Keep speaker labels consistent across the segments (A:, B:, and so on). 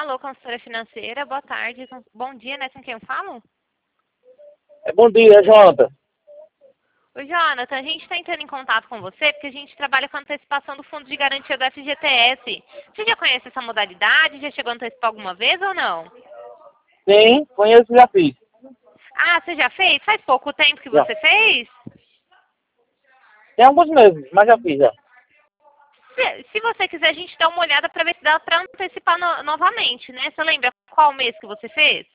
A: Alô, consultora financeira, boa tarde. Bom dia, né? Com quem eu falo?
B: Bom dia, Jonathan.
A: Oi, Jonathan, a gente está entrando em contato com você porque a gente trabalha com antecipação do Fundo de Garantia do FGTS. Você já conhece essa modalidade? Já chegou a antecipar alguma vez ou não?
B: Sim, conheço e já fiz.
A: Ah, você já fez? Faz pouco tempo que
B: Já.
A: você fez?
B: Tem alguns meses, mas já fiz já.
A: Se você quiser, a gente dá uma olhada para ver se dá para antecipar novamente, né? Você lembra qual mês que você fez?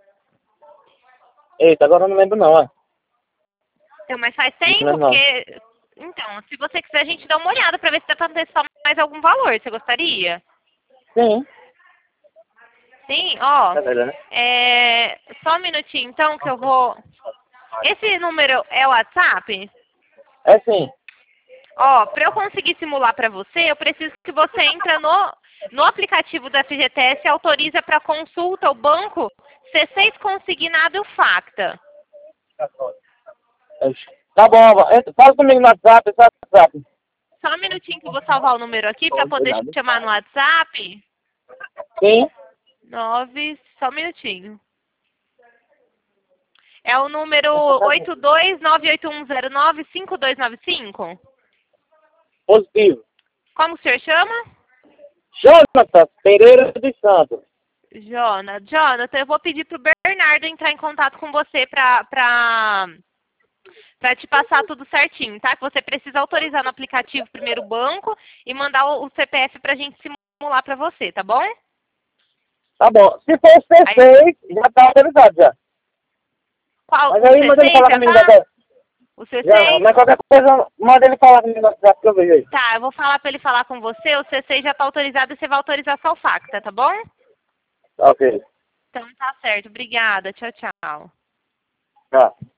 B: Eita, agora eu não lembro não, é.
A: Então, mas faz
B: Isso
A: tempo,
B: mesmo não.
A: porque... Então, se você quiser, a gente dá uma olhada para ver se dá para antecipar mais algum valor. Você gostaria?
B: Sim.
A: Sim, ó.
B: Tá vendo, né?
A: Só um minutinho, então, que eu vou... Esse número é o WhatsApp?
B: É sim.
A: Ó, para eu conseguir simular para você, eu preciso que você entre no aplicativo do FGTS e autoriza para consulta o banco C6 consignado e o Facta.
B: Tá bom, fala comigo no WhatsApp, esse WhatsApp.
A: Só um minutinho que eu vou salvar o número aqui para poder
B: Obrigado.
A: chamar no WhatsApp.
B: Sim.
A: 9, só um minutinho. É o número
B: Essa tá bom.
A: 82981095295.
B: Positivo.
A: Como o senhor chama?
B: Jonathan Pereira dos Santos.
A: Jonathan, eu vou pedir pro Bernardo entrar em contato com você pra te passar tudo certinho, tá? Que você precisa autorizar no aplicativo primeiro o banco e mandar o CPF pra gente simular pra você, tá bom?
B: Tá bom. Se for o
A: Aí,
B: C6, já tá autorizado já.
A: qual?
B: Mas
A: O
B: aí manda ele
A: C6
B: falar
A: já
B: comigo no
A: tá?
B: WhatsApp.
A: O
B: Já,
A: C6?
B: mas qualquer coisa, manda ele falar comigo no WhatsApp que eu vejo aí.
A: Tá, eu vou falar pra ele falar com você, o C6 já tá autorizado e você vai autorizar só o Facta, tá bom?
B: Tá ok.
A: Então tá certo, obrigada, tchau, tchau.
B: Tá.